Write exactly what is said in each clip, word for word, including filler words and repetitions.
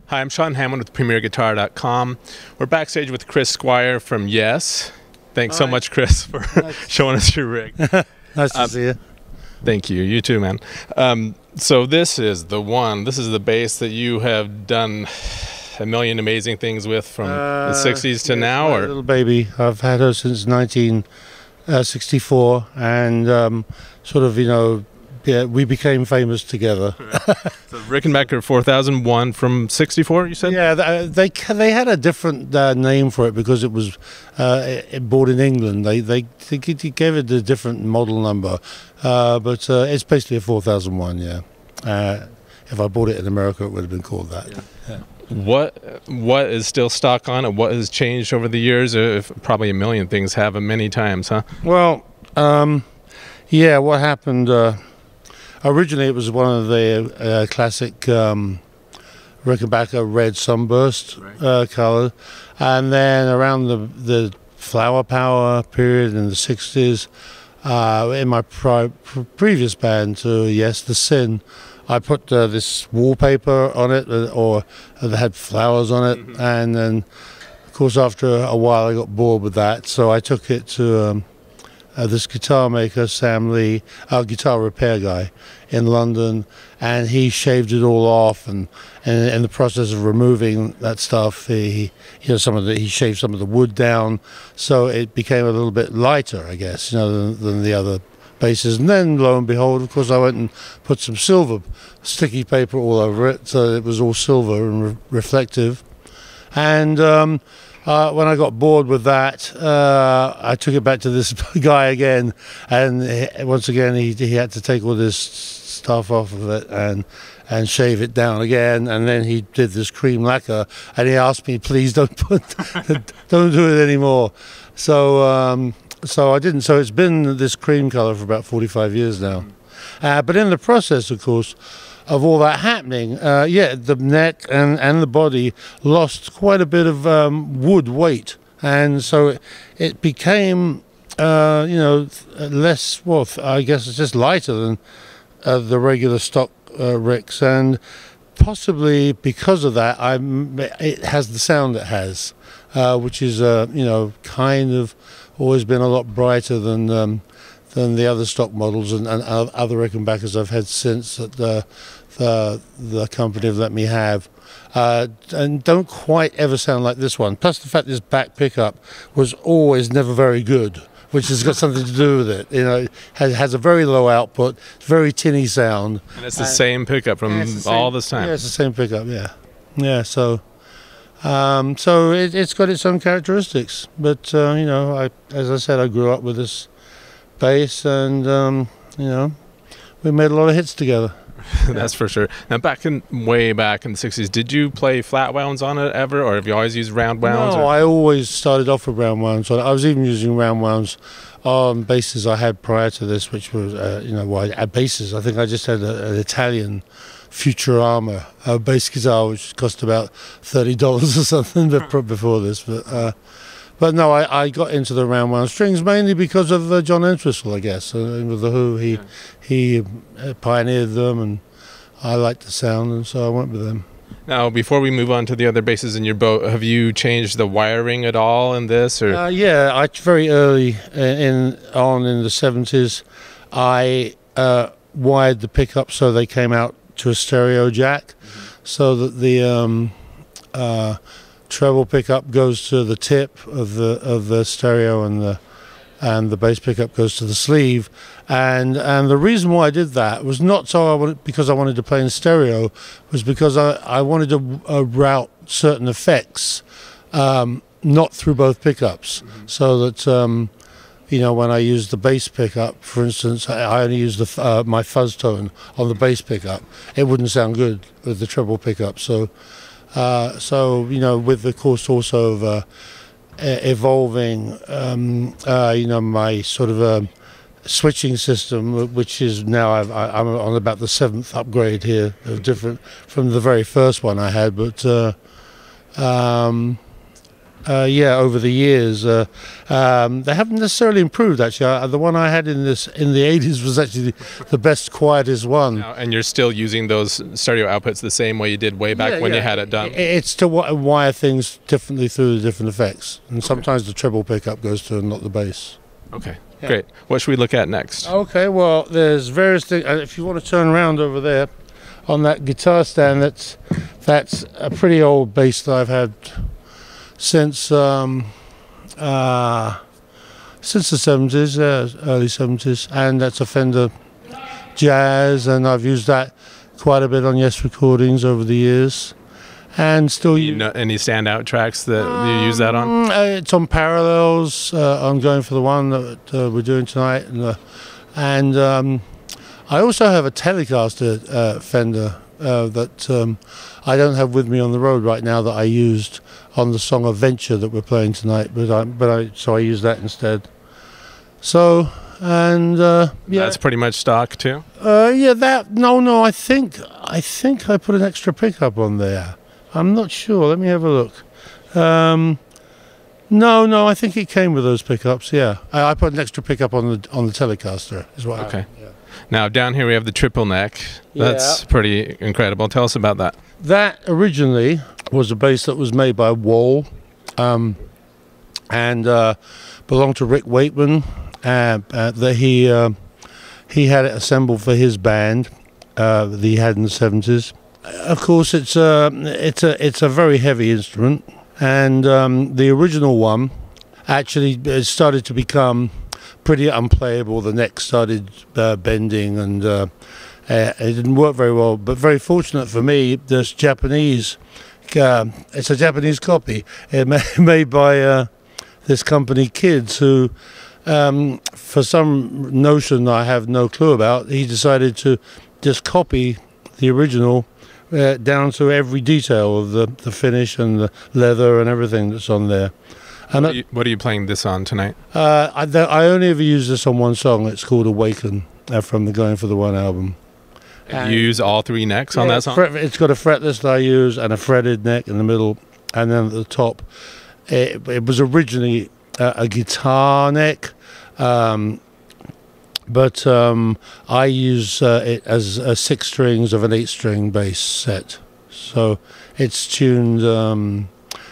Hi, I'm Sean Hammond with Premier Guitar dot com. We're backstage with Chris Squire from Yes. Thanks so Hi. much, Chris, for Nice. showing us your rig. Nice to Um, see you. Thank you. You too, man. Um, so this is the one. This is the bass that you have done a million amazing things with from the sixties to Uh, yes, now, my or little baby. I've had her since nineteen sixty-four, and um, sort of, you know, yeah, we became famous together. so Rickenbacker four thousand one from sixty-four, you said? Yeah, they they they had a different uh, name for it because it was uh, it, bought in England. They they, they gave it a different model number, uh, but uh, it's basically a four thousand one. Yeah. Uh, if I bought it in America, it would have been called that. Yeah. Yeah. What what is still stock on it? What has changed over the years? If probably a million things have many times, huh? Well, um, yeah. What happened? Uh, originally, it was one of the uh, classic um, Rickenbacker red sunburst Right. uh, color, and then around the the flower power period in the sixties, uh, in my pri- pr- previous band, to Yes, the Sin, I put uh, this wallpaper on it, uh, or uh, that had flowers on it, Mhm. and then, of course, after a while, I got bored with that, so I took it to um, uh, this guitar maker, Sam Lee, a guitar repair guy in London, and he shaved it all off, and, and in the process of removing that stuff, he, you know, some of the he shaved some of the wood down, so it became a little bit lighter, I guess, you know, than, than the other bases. And then, lo and behold, of course, I went and put some silver sticky paper all over it, so it was all silver and re- reflective. And um, uh, when I got bored with that, uh, I took it back to this guy again, and he, once again he he had to take all this stuff off of it and and shave it down again. And then he did this cream lacquer, and he asked me, please don't put, don't do it anymore. So. Um, So I didn't. So it's been this cream color for about forty-five years now. Uh, but in the process, of course, of all that happening, uh, yeah, the neck and, and the body lost quite a bit of um, wood weight. And so it, it became, uh, you know, less, well, I guess it's just lighter than uh, the regular stock uh, Ricks. And possibly because of that, I'm, it has the sound it has, uh, which is, uh, you know, kind of always been a lot brighter than um, than the other stock models and, and other Rickenbackers I've had since that the the, the company have let me have, uh, and don't quite ever sound like this one. Plus the fact this back pickup was always never very good, which has got something to do with it. You know, it has, has a very low output, very tinny sound. And it's the same pickup from Yeah, it's the same- all this time. Yeah, it's the same pickup. Yeah, yeah. So. Um, so it, it's got its own characteristics, but uh, you know, I, as I said, I grew up with this bass, and um, you know, we made a lot of hits together. That's for sure. Now, back in way back in the sixties, did you play flat wounds on it ever, or have you always used round wounds? No, or? I always started off with round wounds. I was even using round wounds on basses I had prior to this, which was, uh, you know, well, at basses. I think I just had a, an Italian Futurama uh, bass guitar, which cost about thirty dollars or something before this. But uh, but no, I, I got into the round wound strings mainly because of uh, John Entwistle, I guess. Uh, with the Who, he, Yeah. he uh, pioneered them, and I liked the sound, and so I went with them. Now, before we move on to the other basses in your boat, have you changed the wiring at all in this? Or Uh, yeah, I very early in on in the seventies, I uh, wired the pickup so they came out to a stereo jack, mm-hmm. so that the um, uh, treble pickup goes to the tip of the of the stereo, and the and the bass pickup goes to the sleeve. And and the reason why I did that was not so I wanted, because I wanted to play in stereo, was because I, I wanted to uh, route certain effects um, not through both pickups, mm-hmm. so that um, you know, when I use the bass pickup, for instance, I, I only use the uh, my fuzz tone on the bass pickup. It wouldn't sound good with the treble pickup. So uh, so you know, with the course also of uh, evolving, um, uh, you know, my sort of um, switching system, which is now I've, I, I'm on about the seventh upgrade here, of different from the very first one I had. But uh, um, Uh, yeah, over the years, uh, um, they haven't necessarily improved. Actually, uh, the one I had in this in the eighties was actually the, the best, quietest one. Now, and you're still using those stereo outputs the same way you did way back Yeah, when yeah. you had it done. It, it's to wi- wire things differently through the different effects, and sometimes the treble pickup goes to and not the bass. Okay, Yeah. great. What should we look at next? Okay, well, there's various things. Uh, if you want to turn around over there, on that guitar stand, that's that's a pretty old bass that I've had since um, uh, since the seventies, uh, early seventies, and that's a Fender Jazz, and I've used that quite a bit on Yes recordings over the years, and still You use. know, any standout tracks that you use that on? Mm, uh, it's on Parallels. Uh, I'm going for the one that uh, we're doing tonight, and uh, and um, I also have a Telecaster uh, Fender uh, that um, I don't have with me on the road right now that I used on the song Adventure that we're playing tonight, but I but I so I use that instead. So and uh, yeah, That's pretty much stock too. uh, yeah, that no no I think I think I put an extra pickup on there. I'm not sure. Let me have a look. Um, no, no, I think it came with those pickups. Yeah, I, I put an extra pickup on the on the Telecaster. Is what. Okay. I, yeah. Now down here we have the triple neck. That's Yeah. pretty incredible. Tell us about that. That originally was a bass that was made by Wall, um, and uh, belonged to Rick Wakeman. Uh, uh, that he uh, he had it assembled for his band uh, that he had in the seventies. Of course, it's a it's a it's a very heavy instrument, and um, the original one actually uh, started to become pretty unplayable. The neck started uh, bending, and uh, uh, it didn't work very well. But very fortunate for me, this Japanese, uh, it's a Japanese copy it ma- made by uh, this company Kids, who, um, for some notion I have no clue about, he decided to just copy the original uh, down to every detail of the, the finish and the leather and everything that's on there. And What are, you, what are you playing this on tonight? uh, I, th- I only ever use this on one song. It's called Awaken, uh, from the Going for the One album. You use all three necks on Yeah, that song? fret- it's got a fretless that I use and a fretted neck in the middle, and then at the top, it, it was originally uh, a guitar neck, um, but um, I use uh, it as uh, six strings of an eight-string bass set. So it's tuned um,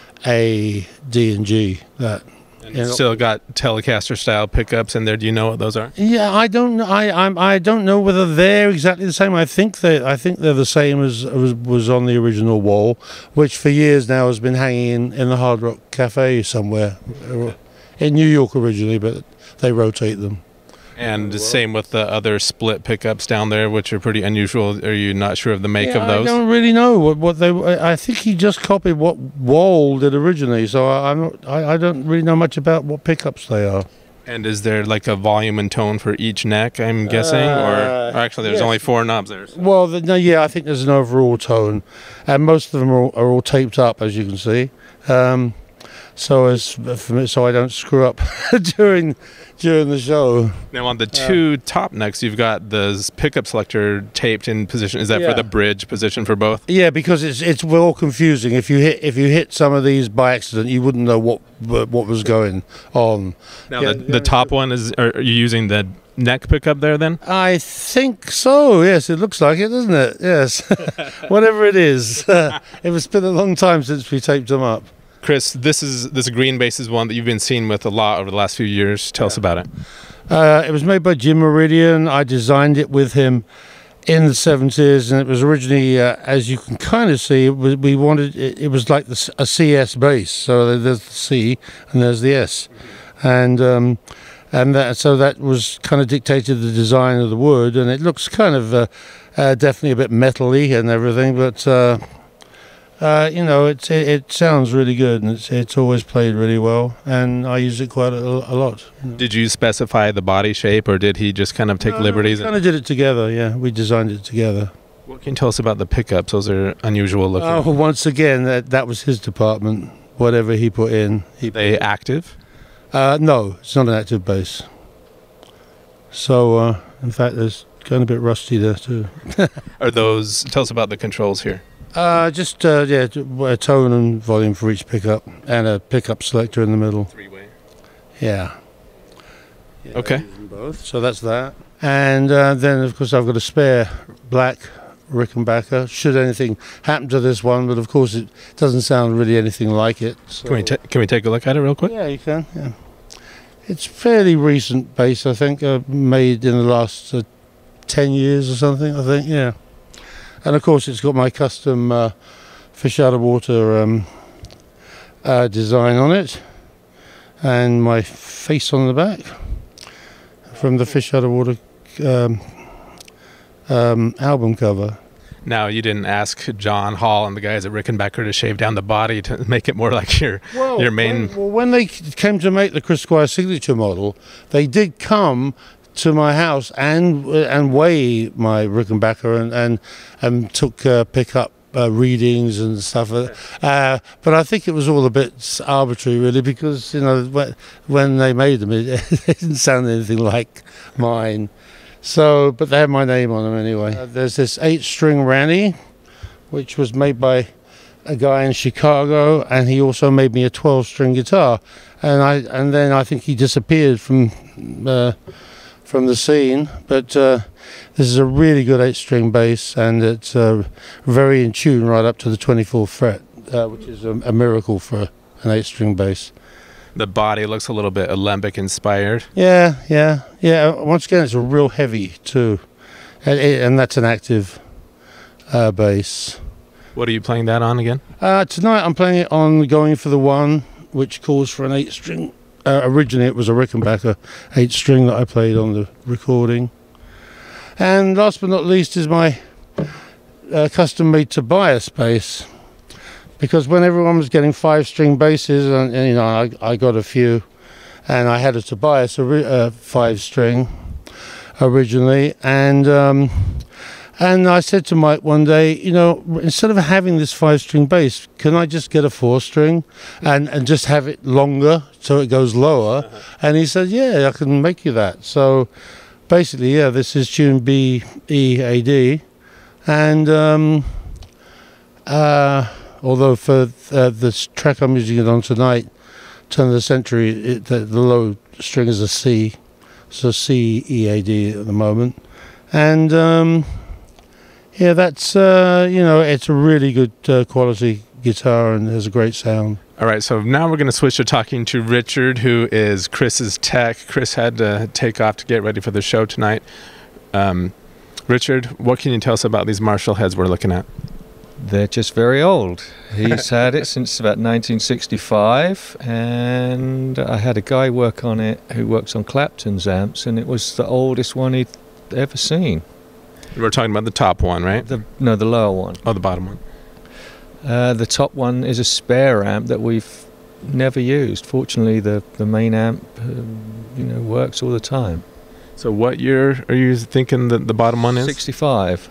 A, D, and G. That. And You know- still got Telecaster style pickups in there. Do you know what those are? Yeah, I don't. I I'm, I don't know whether they're exactly the same. I think they. I think they're the same as was, was on the original Wall, which for years now has been hanging in, in the Hard Rock Cafe somewhere, uh, in New York originally, but they rotate them. And the same with the other split pickups down there, which are pretty unusual. Are you not sure of the make Yeah, of those? I don't really know what, what they. I I think he just copied what Wall did originally, so I, I'm not. I, I don't really know much about what pickups they are. And is there like a volume and tone for each neck, I'm guessing? Uh, or, or actually, there's yes. only four knobs there. Well, the, no, yeah, I think there's an overall tone, and most of them are all, are all taped up, as you can see. Um, so as for me, so I don't screw up during during the show. Now, on the two top necks, you've got the pickup selector taped in position. Is that Yeah. for the bridge position for both? Yeah, because it's it's all confusing. If you hit if you hit some of these by accident, you wouldn't know what what was going on. Now, Yeah, the, the top one is. Are you using the neck pickup there then? I think so. Yes, it looks like it, doesn't it? Yes, whatever it is. It's been a long time since we taped them up. Chris, this is this green bass is one that you've been seeing with a lot over the last few years. Tell us about it. Uh, it was made by Jim Meridian. I designed it with him in the seventies, and it was originally, uh, as you can kind of see, it was, we wanted it, it was like the, s- a C S bass. So there's the C and there's the S, and um, and that, so that was kind of dictated the design of the wood, and it looks kind of uh, uh, definitely a bit metal-y and everything, but. Uh, Uh, you know, it, it it sounds really good, and it's it's always played really well, and I use it quite a, a lot. Did you specify the body shape, or did he just kind of take liberties? We kind of did it together, yeah. We designed it together. What can you tell us about the pickups? Those are unusual looking. Oh, once again, that that was his department. Whatever he put in, he. Are they active? Uh, no, it's not an active bass. So, uh, in fact, there's kind of a bit rusty there too. Are those? Tell us about the controls here. Uh, just uh, yeah, a tone and volume for each pickup, and a pickup selector in the middle. Three-way. Yeah. yeah Okay. Both. So that's that. And uh, then of course I've got a spare black Rickenbacker. Should anything happen to this one, but of course it doesn't sound really anything like it. So. Can we ta- can we take a look at it real quick? Yeah, you can. Yeah. It's fairly recent bass, I think, uh, made in the last uh, ten years or something. I think. Yeah. And of course, it's got my custom uh, fish out of water um, uh, design on it, and my face on the back from the fish out of water um, um, album cover. Now, you didn't ask John Hall and the guys at Rickenbacker to shave down the body to make it more like your well, your main. When, well, when they came to make the Chris Squire signature model, they did come to my house and and weigh my Rickenbacker and and, and took uh, pickup uh, readings and stuff. Uh, but I think it was all a bit arbitrary, really, because you know when, when they made them, it, it didn't sound anything like mine. So, but they had my name on them anyway. Uh, there's this eight-string Ranny, which was made by a guy in Chicago, and he also made me a twelve-string guitar. And I and then I think he disappeared from. Uh, from the scene, but uh, this is a really good eight-string bass, and it's uh, very in tune right up to the twenty-fourth fret, uh, which is a, a miracle for an eight-string bass. The body looks a little bit alembic inspired. Yeah, yeah, yeah. Once again, it's a real heavy too, and, and that's an active uh, bass. What are you playing that on again? Uh, tonight I'm playing it on Going for the One, which calls for an eight-string. Uh, originally it was a Rickenbacker eight string that I played on the recording. And last but not least is my uh, custom made Tobias bass, because when everyone was getting five string basses, and, and you know I, I got a few, and I had a Tobias a uh, five string originally, and um, and I said to Mike one day, you know, instead of having this five-string bass, can I just get a four-string and, and just have it longer so it goes lower? Uh-huh. And he said, yeah, I can make you that. So basically, yeah, this is tune B, E, A, D. And um, uh, although for uh, this track I'm using it on tonight, Turn of the Century, it, the, the low string is a C. So C, E, A, D at the moment. And... Um, Yeah, that's, uh, you know, it's a really good uh, quality guitar and has a great sound. All right, so now we're going to switch to talking to Richard, who is Chris's tech. Chris had to take off to get ready for the show tonight. Um, Richard, what can you tell us about these Marshall heads we're looking at? They're just very old. He's had it since about nineteen sixty-five, and I had a guy work on it who works on Clapton's amps, and it was the oldest one he'd ever seen. We're talking about the top one, right? The, no, the lower one. Oh, the bottom one. Uh, the top one is a spare amp that we've never used. Fortunately, the, the main amp, uh, you know, works all the time. So what year are you thinking that the bottom one is? sixty-five.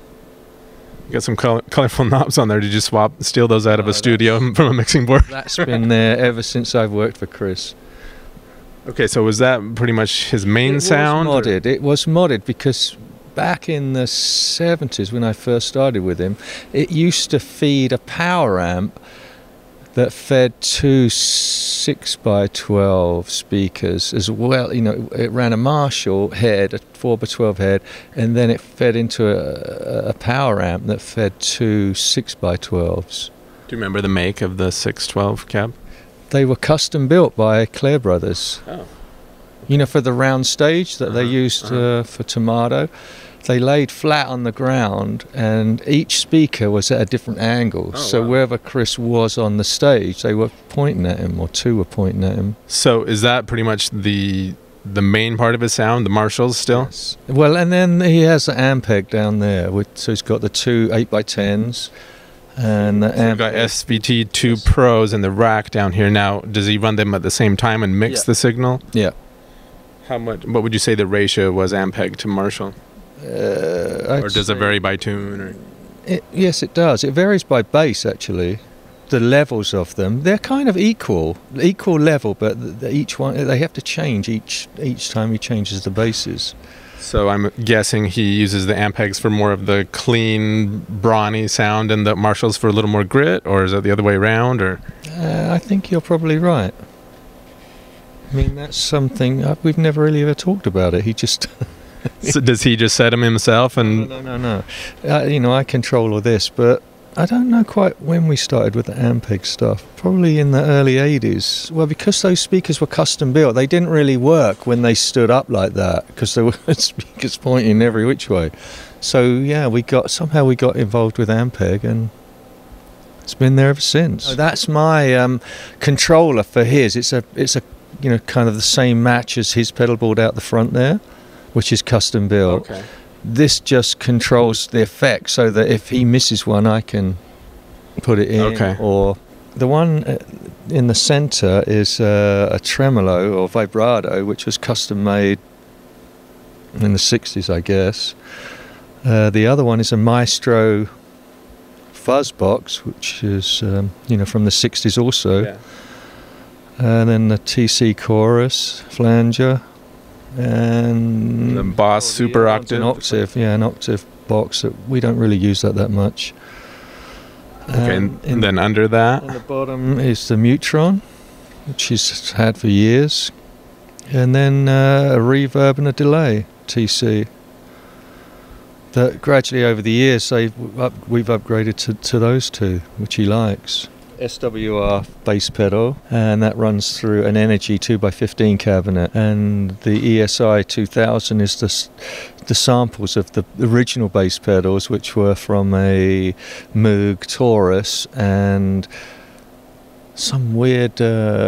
You got some color, colorful knobs on there. Did you swap, steal those out of No, a studio from a mixing board? That's been there ever since I've worked for Chris. Okay, so was that pretty much his main it sound? Was modded. It was modded because back in the seventies when I first started with him, it used to feed a power amp that fed two six by twelve speakers as well. You know, it ran a Marshall head, a four by twelve head, and then it fed into a, a power amp that fed two six by twelves. Do you remember the make of the six twelve cab? They were custom built by Clare Brothers. Oh. You know, for the round stage that uh-huh, they used uh-huh. uh, for Tomato. They laid flat on the ground, and each speaker was at a different angle. Oh, so wow. Wherever Chris was on the stage, they were pointing at him, or two were pointing at him. So is that pretty much the the main part of his sound, the Marshalls still? Yes. Well, and then he has an Ampeg down there, with, so he's got the two eight by tens. And the so we've got S V T two yes. Pros in the rack down here. Now, does he run them at the same time and mix yeah. the signal? Yeah. How much? What would you say the ratio was, Ampeg to Marshall? Uh, or does it vary by tune? Or? It, yes, it does. It varies by bass, actually. The levels of them, they're kind of equal, equal level, but the, the, each one, they have to change each each time he changes the basses. So I'm guessing he uses the Ampegs for more of the clean, brawny sound and the Marshalls for a little more grit, or is it the other way around? Or Uh, I think you're probably right. I mean, that's something uh, we've never really ever talked about it. He just so does he just set them himself? And no, no, no. no. Uh, you know, I control all this, but I don't know quite when we started with the Ampeg stuff. Probably in the early eighties. Well, because those speakers were custom built, they didn't really work when they stood up like that, because there were speakers pointing every which way. So yeah, we got somehow we got involved with Ampeg, and it's been there ever since. So that's my um, controller for his. It's a, it's a, you know, kind of the same match as his pedal board out the front there, which is custom built. okay. This just controls the effect, so that if he misses one, I can put it in. Okay. Or the one uh, in the center is uh, a tremolo or vibrato, which was custom made in the sixties, I guess. Uh, the other one is a Maestro fuzz box, which is um, you know, from the sixties also. Yeah. And then the T C chorus flanger. And The Boss oh, the Super other one's Octave. an octave, yeah, an octave box that we don't really use that that much. Okay, Um, and, in- then under that, on the bottom is the Mutron, which he's had for years, and then uh, a reverb and a delay T C. That gradually over the years they've up, we've upgraded to, to those two, which he likes. S W R bass pedal, and that runs through an Energy two by fifteen cabinet, and the E S I two thousand is the s- the samples of the original bass pedals, which were from a Moog Taurus and some weird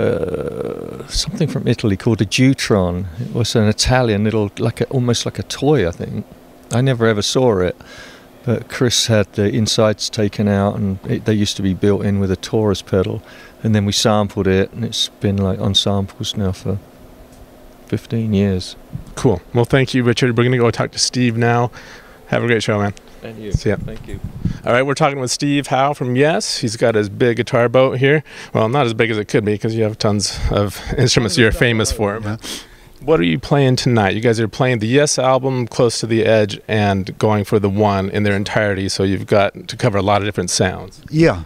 uh, something from Italy called a Dutron. It was an Italian little, like a, almost like a toy, I think. I never ever saw it. But Chris had the insides taken out, and it, they used to be built in with a Taurus pedal, and then we sampled it, and it's been like on samples now for fifteen years. cool. Well, thank you, Richard. We're going to go talk to Steve now. Have a great show, man. And you. See ya. Thank you. All right, we're talking with Steve Howe from Yes. He's got his big guitar boat here. Well, not as big as it could be, because you have tons of instruments you're famous for. Yeah. What are you playing tonight? You guys are playing the Yes album, Close to the Edge, and going for the One in their entirety, so you've got to cover a lot of different sounds. Yeah.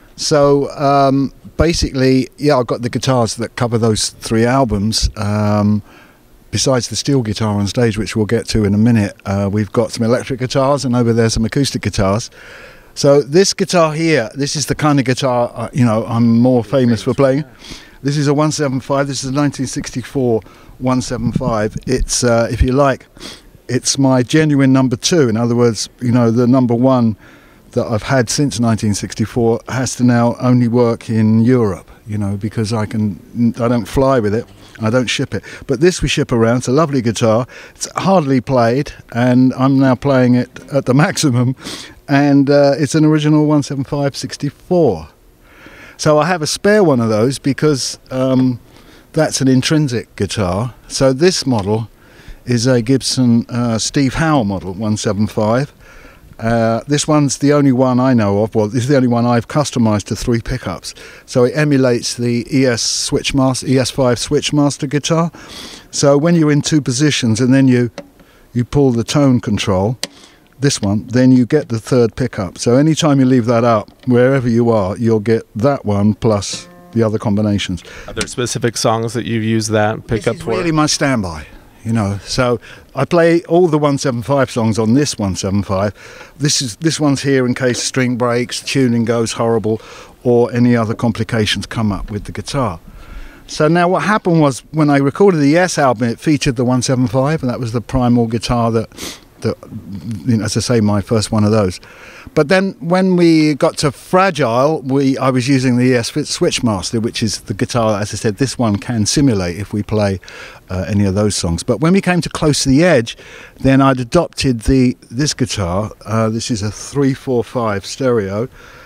So um, basically, yeah, I've got the guitars that cover those three albums. Um, besides the steel guitar on stage, which we'll get to in a minute, uh, we've got some electric guitars, and over there some acoustic guitars. So this guitar here, this is the kind of guitar uh, you know I'm more famous for playing. This is a one seventy-five. This is a nineteen sixty-four one seventy-five. It's, uh, if you like, it's my genuine number two. In other words, you know, the number one that I've had since nineteen sixty-four has to now only work in Europe, you know, because I can, I don't fly with it, I don't ship it. But this we ship around. It's a lovely guitar. It's hardly played, and I'm now playing it at the maximum, and uh, it's an original one seventy-five sixty-four. So I have a spare one of those because um, that's an intrinsic guitar. So this model is a Gibson uh, Steve Howe model one seventy-five. Uh, this one's the only one I know of. Well, this is the only one I've customized to three pickups. So it emulates the E S Switchmaster, E S five Switchmaster guitar. So when you're in two positions and then you you pull the tone control, this one, then you get the third pickup. So anytime you leave that up, wherever you are, you'll get that one plus the other combinations. Are there specific songs that you've used that pickup This is for? really my standby, you know. So I play all the one seventy-five songs on this one seventy-five. This is this one's here in case string breaks, tuning goes horrible, or any other complications come up with the guitar. So now what happened was, when I recorded the Yes album, it featured the one seventy-five, and that was the primal guitar that, that you know, as I say, my first one of those. But then when we got to Fragile, we I was using the E S Switchmaster, which is the guitar, as I said, this one can simulate if we play uh, any of those songs. But when we came to Close to the Edge, then I'd adopted the this guitar. Uh, this is a three four five stereo,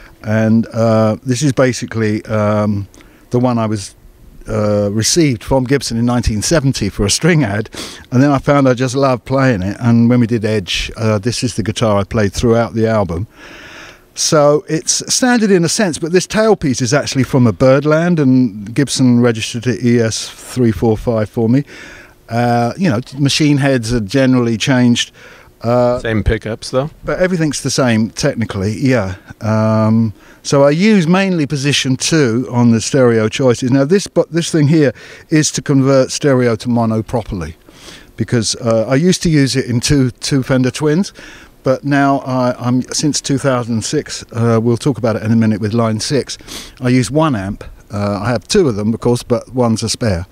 and uh, this is basically um, the one I was Uh, received from Gibson in nineteen seventy for a string ad, and then I found I just loved playing it. And when we did Edge, uh, this is the guitar I played throughout the album. So it's standard in a sense, but this tailpiece is actually from a Birdland, and Gibson registered it E S three four five for me. Uh, you know, machine heads are generally changed. Uh, Same pickups though? But everything's the same technically, yeah. Um, so I use mainly position two on the stereo choices. Now this but this thing here is to convert stereo to mono properly, because uh, I used to use it in two two Fender Twins, but now I, I'm since two thousand six. Uh, we'll talk about it in a minute with line six. I use one amp. Uh, I have two of them, of course, but one's a spare.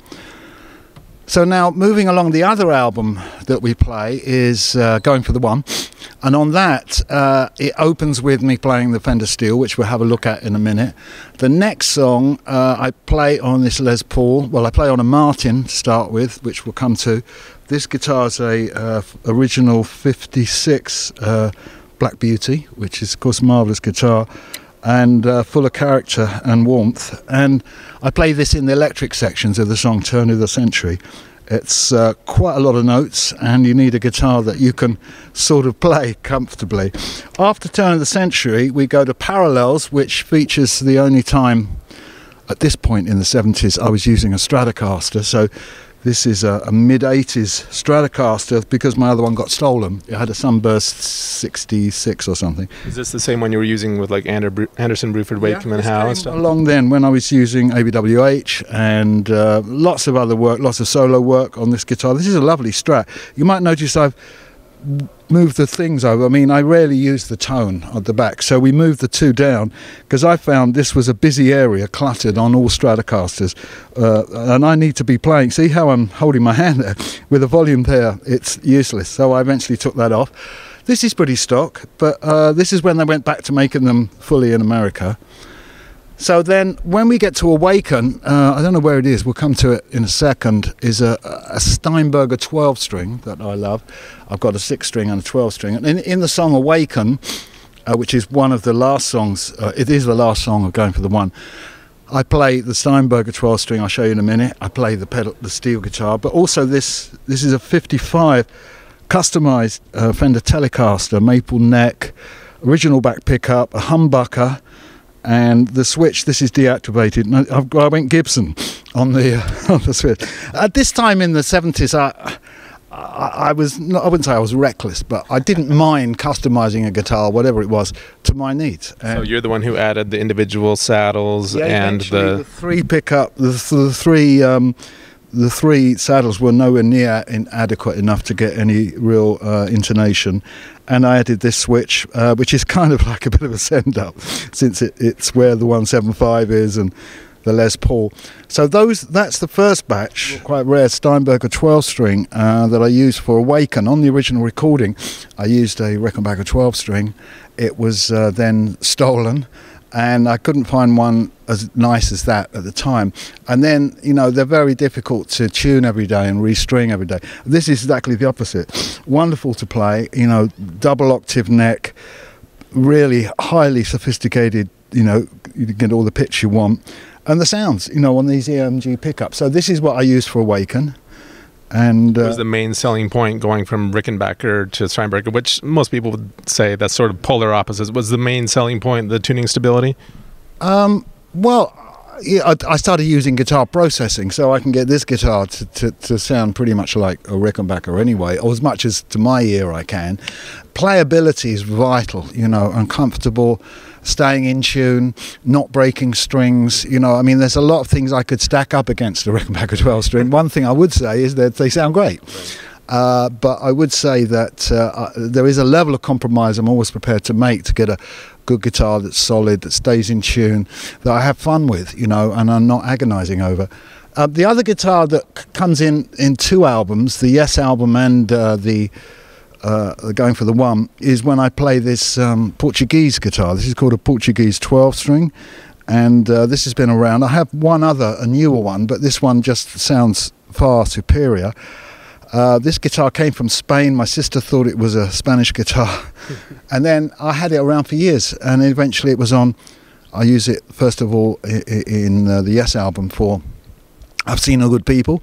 So now moving along, the other album that we play is uh, Going for the One, and on that uh, it opens with me playing the Fender Steel, which we'll have a look at in a minute. The next song uh, I play on this Les Paul, well I play on a Martin to start with, which we'll come to. This guitar is a uh, original fifty-six uh, Black Beauty, which is of course a marvellous guitar, and uh, full of character and warmth. And I play this in the electric sections of the song Turn of the Century. It's uh, quite a lot of notes, and you need a guitar that you can sort of play comfortably. After Turn of the Century we go to Parallels, which features the only time at this point in the seventies I was using a Stratocaster. So this is a, a mid eighties Stratocaster, because my other one got stolen. It had a Sunburst sixty-six or something. Is this the same one you were using with like Ander, Anderson, Bruford, Wakeman, yeah, Howe and stuff? Along then, when I was using A B W H and uh, lots of other work, lots of solo work on this guitar. This is a lovely Strat. You might notice I've move the things over. I mean, I rarely use the tone at the back, so we moved the two down because I found this was a busy area, cluttered on all Stratocasters, uh, and I need to be playing. See how I'm holding my hand there? With the volume there, it's useless, so I eventually took that off. This is pretty stock, but uh, this is when they went back to making them fully in America. So then when we get to Awaken, uh, I don't know where it is, we'll come to it in a second, is a, a Steinberger twelve string that I love. I've got a six string and a twelve string. And in, in the song Awaken, uh, which is one of the last songs, uh, it is the last song of Going for the One, I play the Steinberger twelve string, I'll show you in a minute. I play the pedal, the steel guitar, but also this, this is a fifty-five customised uh, Fender Telecaster, maple neck, original back pickup, a humbucker, and the switch. This is deactivated. I, I went Gibson on the uh, on the switch. At this time in the seventies, I, I I was not, I wouldn't say I was reckless, but I didn't mind customizing a guitar, whatever it was, to my needs. And so you're the one who added the individual saddles yeah, and the, the three pickup, the, the three. Um, The three saddles were nowhere near inadequate enough to get any real uh, intonation, and I added this switch, uh, which is kind of like a bit of a send-up, since it, it's where the one seventy-five is and the Les Paul. So those that's the first batch, quite rare Steinberger twelve string uh, that I used for Awaken. On the original recording, I used a Rickenbacker twelve string. It was uh, then stolen, and I couldn't find one as nice as that at the time. And then, you know, they're very difficult to tune every day and restring every day. This is exactly the opposite. Wonderful to play, you know, double octave neck, really highly sophisticated, you know, you get all the pitch you want. And the sounds, you know, on these E M G pickups. So this is what I use for Awaken. And uh, what was the main selling point going from Rickenbacker to Steinberger, which most people would say that's sort of polar opposites? Was the main selling point the tuning stability? Um, well, yeah, I, I started using guitar processing, so I can get this guitar to, to, to sound pretty much like a Rickenbacker anyway, or as much as to my ear I can. Playability is vital, you know, and comfortable, staying in tune, not breaking strings. You know, I mean, there's a lot of things I could stack up against a Rickenbacker twelve string. One thing I would say is that they sound great. Right. Uh, but I would say that uh, there is a level of compromise I'm always prepared to make to get a good guitar that's solid, that stays in tune, that I have fun with, you know, and I'm not agonizing over. Uh, the other guitar that c comes in in two albums, the Yes album and uh, the uh, Going for the One, is when I play this um, Portuguese guitar. This is called a Portuguese twelve string, and uh, this has been around. I have one other, a newer one, but this one just sounds far superior. Uh, this guitar came from Spain. My sister thought it was a Spanish guitar. And then I had it around for years, and eventually it was on. I use it, first of all, in uh, the Yes album for I've Seen No Good People.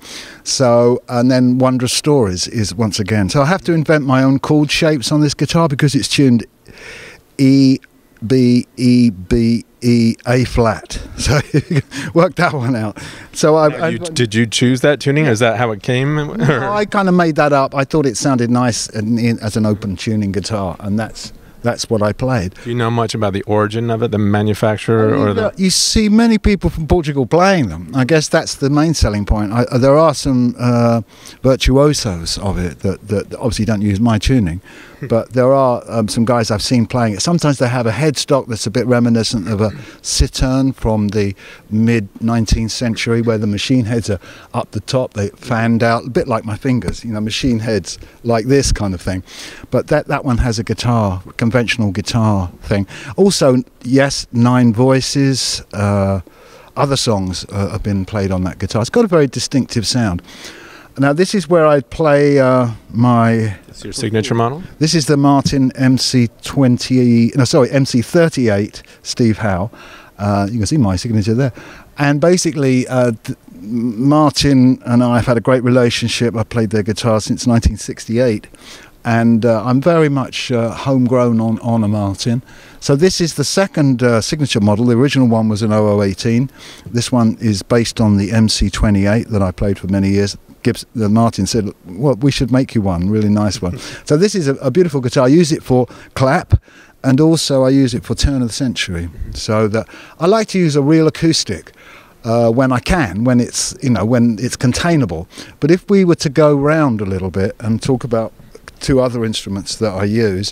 So, and then Wondrous Stories is once again. So I have to invent my own chord shapes on this guitar because it's tuned E, B, E, B, E, A flat. So work that one out. So I, Now, I you, did you choose that tuning, or is that how it came? No, I kind of made that up. I thought it sounded nice and, in, as an open tuning guitar, and that's that's what I played. Do you know much about the origin of it, the manufacturer, or the? You see many people from Portugal playing them. I guess that's the main selling point. I, there are some uh, virtuosos of it that, that obviously don't use my tuning, but there are um, some guys I've seen playing it. Sometimes they have a headstock that's a bit reminiscent of a cittern from the mid nineteenth century, where the machine heads are up the top, they fanned out, a bit like my fingers, you know, machine heads like this kind of thing. But that, that one has a guitar, conventional guitar thing. Also, yes, Nine Voices, uh, other songs uh, have been played on that guitar. It's got a very distinctive sound. Now this is where I play uh, my... That's your signature model? This is the Martin M C twenty, no sorry, M C thirty-eight Steve Howe. Uh, you can see my signature there. And basically, uh, Martin and I have had a great relationship. I played their guitar since nineteen sixty-eight. And uh, I'm very much uh, homegrown on, on a Martin. So this is the second uh, signature model. The original one was an oh oh eighteen. This one is based on the M C twenty-eight that I played for many years. Gibbs, the Martin said, well, we should make you one, really nice one. So this is a, a beautiful guitar. I use it for clap, and also I use it for turn of the century. So that I like to use a real acoustic uh, when I can, when it's, you know, when it's containable. But if we were to go round a little bit and talk about two other instruments that I use,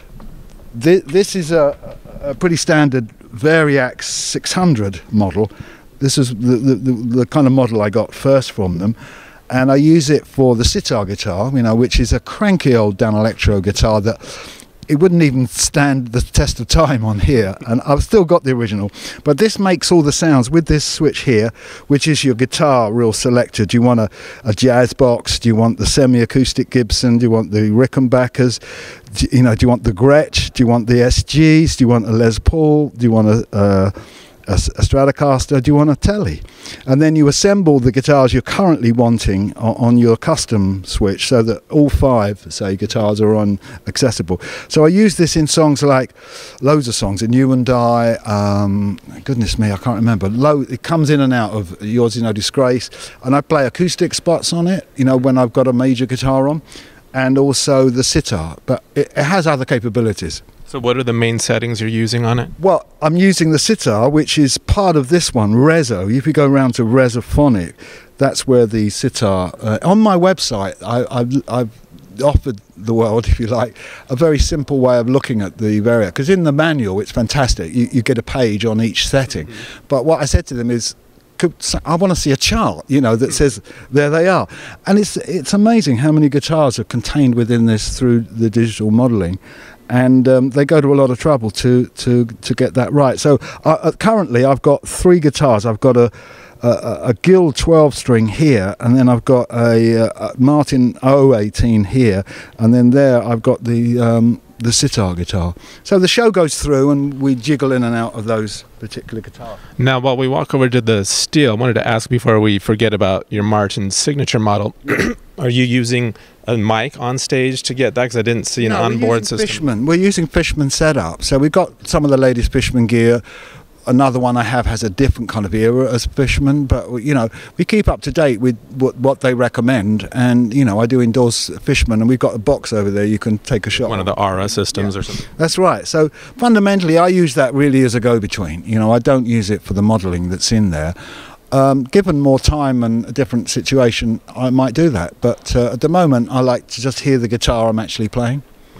th this is a, a pretty standard Variax six hundred model. This is the, the, the, the kind of model I got first from them. And I use it for the sitar guitar, you know, which is a cranky old Danelectro guitar that it wouldn't even stand the test of time on here. And I've still got the original. But this makes all the sounds with this switch here, which is your guitar real selector. Do you want a, a jazz box? Do you want the semi-acoustic Gibson? Do you want the Rickenbackers? Do, you know, do you want the Gretsch? Do you want the S Gs? Do you want a Les Paul? Do you want a... Uh, A, a Stratocaster? Do you want a Tele? And then you assemble the guitars you're currently wanting on, on your custom switch, so that all five, say, guitars are on accessible. So I use this in songs like loads of songs in You and I. Um, goodness me, I can't remember. Lo it comes in and out of Yours Is No Disgrace, and I play acoustic spots on it. You know, when I've got a major guitar on, and also the sitar. But it, it has other capabilities. So what are the main settings you're using on it? Well, I'm using the sitar, which is part of this one, Rezo. If you go around to Rezophonic, that's where the sitar... Uh, on my website, I, I've, I've offered the world, if you like, a very simple way of looking at the Variax. Because in the manual, it's fantastic. You, you get a page on each setting. Mm-hmm. But what I said to them is, I want to see a chart, you know, that says there they are. And it's it's amazing how many guitars are contained within this through the digital modelling. And um, they go to a lot of trouble to to to get that right. So uh, currently I've got three guitars. I've got a a, a Guild twelve string here, and then I've got a, a Martin oh eighteen here, and then there I've got the um, the sitar guitar. So the show goes through, and we jiggle in and out of those particular guitars. Now, while we walk over to the steel, I wanted to ask before we forget about your Martin signature model. Are you using a mic on stage to get that? Because I didn't see an no, onboard system. Fishman. We're using Fishman setup. So we've got some of the latest Fishman gear. Another one I have has a different kind of era as Fishman, but you know, we keep up to date with what, what they recommend. And you know, I do endorse Fishman, and we've got a box over there you can take a shot. One of the Aura systems, yeah, or something. That's right. So fundamentally, I use that really as a go-between. You know, I don't use it for the modelling that's in there. Um, given more time and a different situation, I might do that. But uh, at the moment, I like to just hear the guitar I'm actually playing.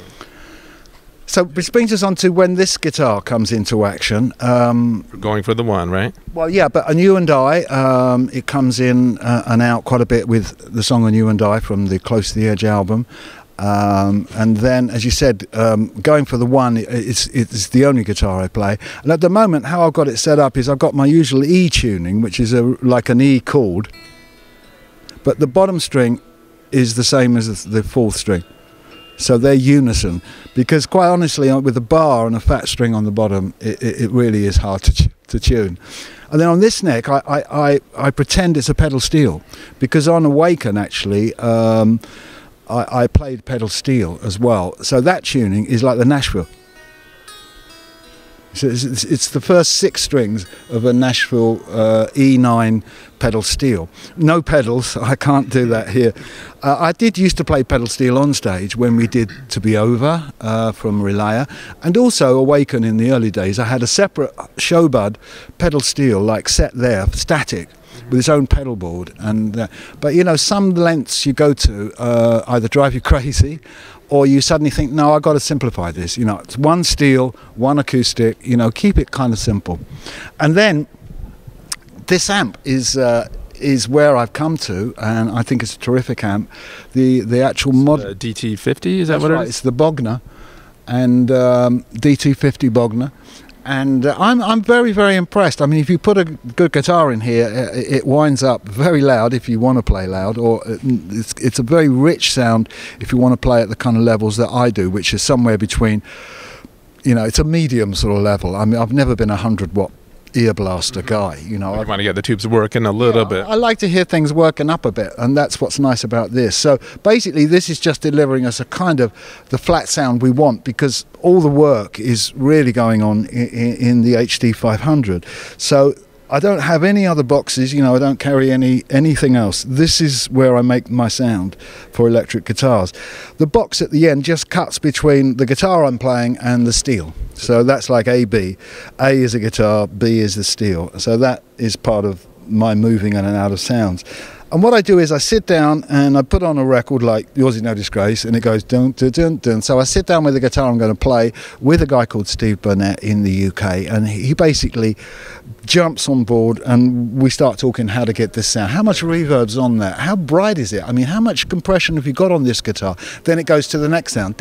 So which brings us on to when this guitar comes into action. Um, Going for the one, right? Well, yeah, but on You and I, um, it comes in uh, and out quite a bit with the song On You and I from the Close to the Edge album. Um, and then, as you said, um, Going for the One, it's, it's the only guitar I play. And at the moment, how I've got it set up is I've got my usual E tuning, which is a, like an E chord. But the bottom string is the same as the fourth string. So they're unison, because quite honestly, with a bar and a fat string on the bottom, it, it really is hard to, to tune. And then on this neck, I, I, I, I pretend it's a pedal steel, because on Awaken, actually, um, I, I played pedal steel as well. So that tuning is like the Nashville. So it's, it's, it's the first six strings of a Nashville uh, E nine pedal steel. No pedals, I can't do that here. Uh, I did used to play pedal steel on stage when we did To Be Over uh, from Relaya, and also Awaken in the early days. I had a separate Showbud pedal steel, like set there, static, with its own pedal board. And uh, but you know, some lengths you go to uh, either drive you crazy, or you suddenly think, no, I've got to simplify this. You know, it's one steel, one acoustic, you know, keep it kind of simple. And then this amp is uh, is where I've come to, and I think it's a terrific amp. The the actual mod uh, D T fifty, is that what right, it is? It's the Bogner, and um, D T fifty Bogner. And uh, I'm I'm very very impressed. I mean, if you put a good guitar in here, it, it winds up very loud if you want to play loud, or it's it's a very rich sound if you want to play at the kind of levels that I do, which is somewhere between, you know, it's a medium sort of level. I mean, I've never been a hundred watt ear blaster guy, you know. You want to get the tubes working a little yeah, bit. I, I like to hear things working up a bit, and that's what's nice about this. So basically this is just delivering us a kind of the flat sound we want, because all the work is really going on in, in the H D five hundred. So I don't have any other boxes, you know, I don't carry any anything else. This is where I make my sound for electric guitars. The box at the end just cuts between the guitar I'm playing and the steel. So that's like A, B. A is a guitar, B is the steel. So that is part of my moving in and out of sounds. And what I do is I sit down and I put on a record like Yours Is No Disgrace, and it goes dun dun dun dun. So I sit down with the guitar I'm going to play with a guy called Steve Burnett in the U K, and he basically jumps on board and we start talking how to get this sound. How much reverb's on that? How bright is it? I mean, how much compression have you got on this guitar? Then it goes to the next sound.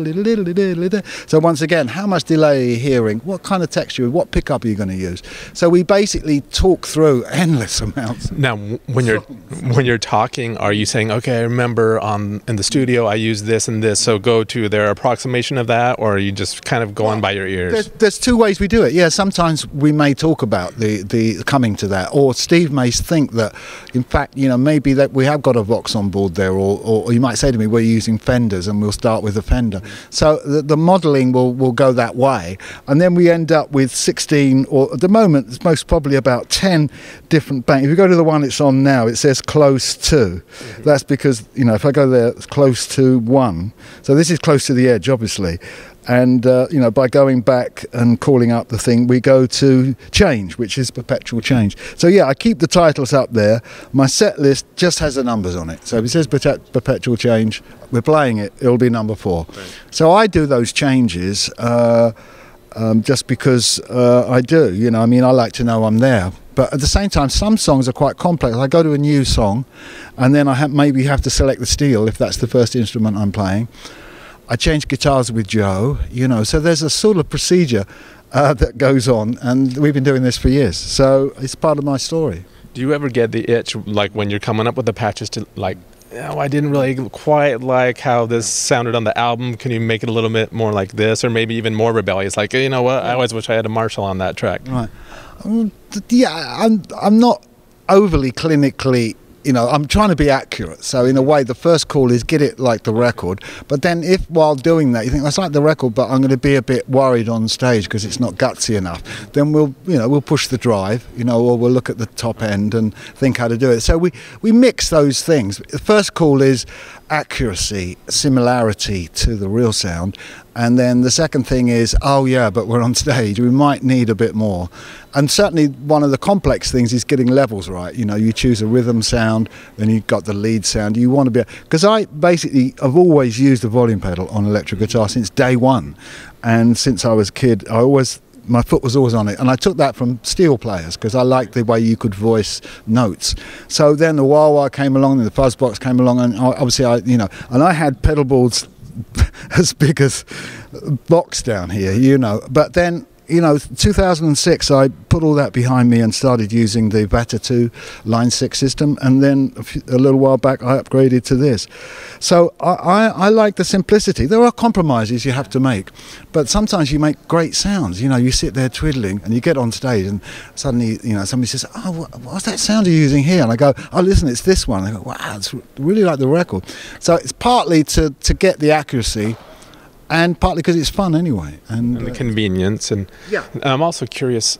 So once again, how much delay are you hearing? What kind of texture? What pickup are you going to use? So we basically talk through endless amounts. Now, when you're when you're talking, are you saying, okay, I remember um, in the studio I used this and this, so go to their approximation of that, or are you just kind of going by your ears? There's, there's two ways we do it. Yeah, sometimes we may talk about the, the coming to that, or Steve may think that, in fact, you know, maybe that we have got a Vox on board there, or, or you might say to me, we're using Fenders, and we'll start with a Fender. So the, the modelling will, will go that way, and then we end up with sixteen, or at the moment, it's most probably about ten different banks. If you go to the one it's on now, it says close to. Mm-hmm. That's because, you know, if I go there, it's close to one. So this is close to the edge, obviously. And, uh, you know, by going back and calling up the thing, we go to change, which is perpetual change. So, yeah, I keep the titles up there. My set list just has the numbers on it. So if it says perpetual change, we're playing it, it'll be number four. Right. So I do those changes uh, um, just because uh, I do. You know, I mean, I like to know I'm there. But at the same time, some songs are quite complex. I go to a new song, and then I ha maybe have to select the steel if that's the first instrument I'm playing. I change guitars with Joe, you know, so there's a sort of procedure uh, that goes on, and we've been doing this for years, so it's part of my story. Do you ever get the itch, like when you're coming up with the patches, to like, oh, I didn't really quite like how this sounded on the album, can you make it a little bit more like this, or maybe even more rebellious, like, you know what, I always wish I had a Marshall on that track? Right. Um, yeah, I'm, I'm not overly clinically, you know, I'm trying to be accurate. So in a way, the first call is get it like the record. But then if while doing that, you think that's like the record, but I'm going to be a bit worried on stage because it's not gutsy enough, then we'll, you know, we'll push the drive, you know, or we'll look at the top end and think how to do it. So we, we mix those things. The first call is accuracy, similarity to the real sound. And then the second thing is, oh yeah, but we're on stage, we might need a bit more. And certainly one of the complex things is getting levels right. You know, you choose a rhythm sound, then you've got the lead sound. You want to be, because I basically have always used a volume pedal on electric guitar since day one. And since I was a kid, I always, my foot was always on it. And I took that from steel players because I liked the way you could voice notes. So then the wah wah came along and the fuzz box came along, and obviously I, you know, and I had pedal boards as big as box down here, you know. But then, you know, two thousand six, I put all that behind me and started using the Vata two Line six system, and then a, few, a little while back I upgraded to this. So I, I, I like the simplicity. There are compromises you have to make, but sometimes you make great sounds. You know, you sit there twiddling and you get on stage and suddenly, you know, somebody says, oh, what's that sound you're using here? And I go, oh, listen, it's this one. And I go, wow, it's really like the record. So it's partly to, to get the accuracy, and partly because it's fun anyway. And, And the uh, convenience. And yeah. I'm also curious,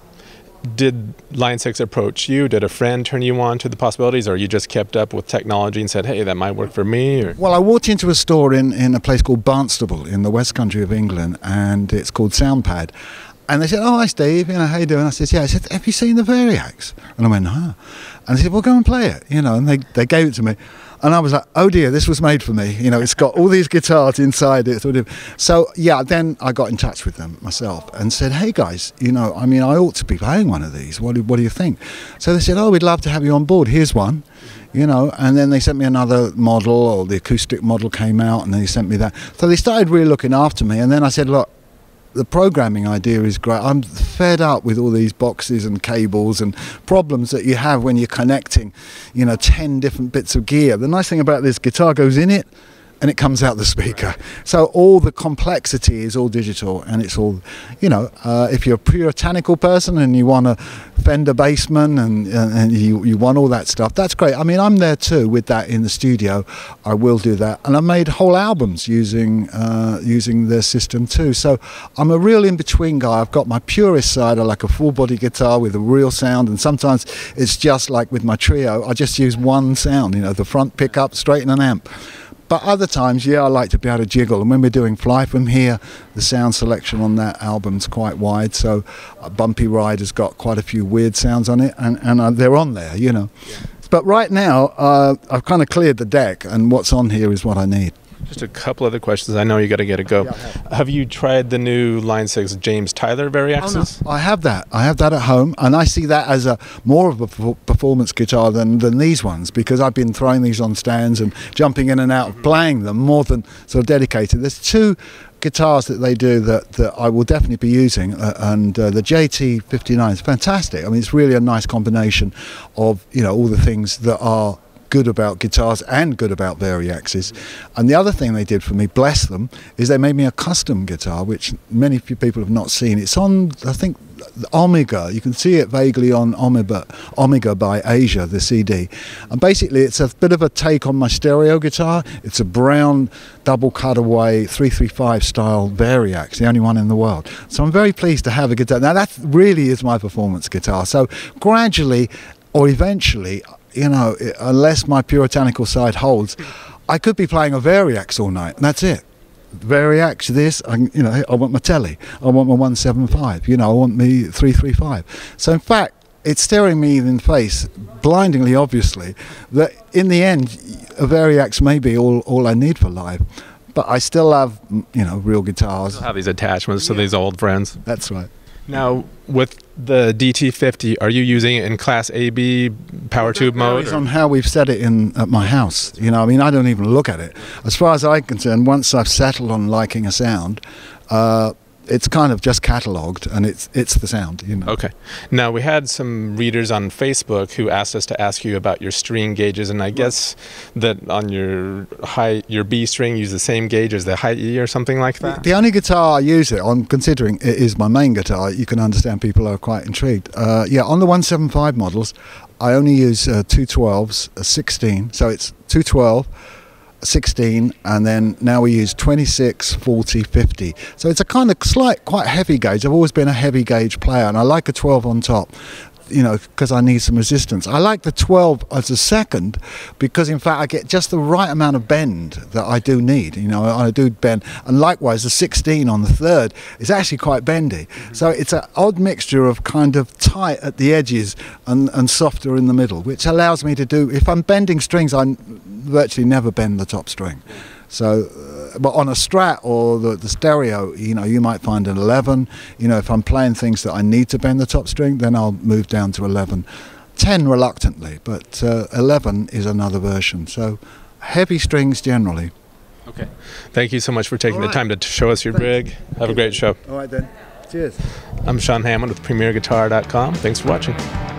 did Line six approach you? Did a friend turn you on to the possibilities, or you just kept up with technology and said, hey, that might work for me? Or Well, I walked into a store in, in a place called Barnstable in the West Country of England, and it's called Soundpad. And they said, oh, hi, Steve, you know, how you doing? I said, yeah. I said, have you seen the Variax? And I went, no. And they said, well, go and play it, you know, and they, they gave it to me. And I was like, oh dear, this was made for me. You know, it's got all these guitars inside it. Sort of. So, yeah, then I got in touch with them myself and said, hey, guys, you know, I mean, I ought to be playing one of these. What do, what do you think? So they said, oh, we'd love to have you on board. Here's one. You know, and then they sent me another model, or the acoustic model came out, and they sent me that. So they started really looking after me. And then I said, look, the programming idea is great. I'm fed up with all these boxes and cables and problems that you have when you're connecting, you know, ten different bits of gear. The nice thing about this, guitar goes in it and it comes out the speaker. Right. So all the complexity is all digital, and it's all, you know, uh, if you're a puritanical person and you want a Fender Bassman and, and you, you want all that stuff, that's great. I mean, I'm there too with that in the studio. I will do that. And I made whole albums using uh, using their system too. So I'm a real in-between guy. I've got my purist side. I like a full-body guitar with a real sound, and sometimes it's just like with my trio, I just use one sound, you know, the front pickup, straighten an amp. But other times, yeah, I like to be able to jiggle. And when we're doing Fly From Here, the sound selection on that album's quite wide. So uh, Bumpy Ride has got quite a few weird sounds on it, and, and uh, they're on there, you know. Yeah. But right now, uh, I've kind of cleared the deck, and what's on here is what I need. Just a couple other questions. I know you got to get a go. Yeah, have. have you tried the new Line six James Tyler Variaxes? Oh, no. I have that. I have that at home, and I see that as a more of a performance guitar than, than these ones, because I've been throwing these on stands and jumping in and out of playing them more than sort of dedicated. There's two guitars that they do that, that I will definitely be using, uh, and uh, the J T fifty-nine is fantastic. I mean, it's really a nice combination of, you know, all the things that are good about guitars and good about Variaxes. And the other thing they did for me, bless them, is they made me a custom guitar, which many people have not seen. It's on, I think, Omega. You can see it vaguely on Omega, Omega by Asia, the C D. And basically it's a bit of a take on my stereo guitar. It's a brown double cutaway three thirty-five style Variax, the only one in the world. So I'm very pleased to have a guitar. Now that really is my performance guitar. So gradually or eventually, you know, unless my puritanical side holds, I could be playing a Variax all night, and that's it. Variax, this, I, you know, I want my telly, I want my one seventy-five, you know, I want me three thirty-five. So in fact, it's staring me in the face, blindingly obviously, that in the end, a Variax may be all, all I need for live. But I still have, you know, real guitars. You have these attachments to yeah. these old friends. That's right. Now, with the D T fifty, are you using it in Class A B power tube mode? It's on how we've set it in at my house. You know, I mean, I don't even look at it. As far as I'm concerned, once I've settled on liking a sound, uh, it's kind of just catalogued, and it's it's the sound, you know. Okay. Now, we had some readers on Facebook who asked us to ask you about your string gauges, and I guess that on your high, your B string, use the same gauge as the high E or something like that? The only guitar I use it on, considering it is my main guitar, you can understand people are quite intrigued. Uh, yeah, on the one seventy-five models, I only use uh, two twelves, a sixteen, so it's two twelve, sixteen, and then now we use twenty-six, forty, fifty. So it's a kind of slight, quite heavy gauge. I've always been a heavy gauge player, and I like a twelve on top, you know, because I need some resistance. I like the twelve as a second because, in fact, I get just the right amount of bend that I do need. You know, I do bend, and likewise the sixteen on the third is actually quite bendy. Mm-hmm. So it's an odd mixture of kind of tight at the edges and, and softer in the middle, which allows me to do, if I'm bending strings, I virtually never bend the top string. So, uh, but on a Strat or the, the stereo, you know, you might find an eleven. You know, if I'm playing things that I need to bend the top string, then I'll move down to eleven. ten reluctantly, but uh, eleven is another version. So, heavy strings generally. Okay. Thank you so much for taking right. the time to show us your Thanks. rig. Have a great show. All right then. Cheers. I'm Sean Hammond with Premier Guitar dot com. Thanks for watching.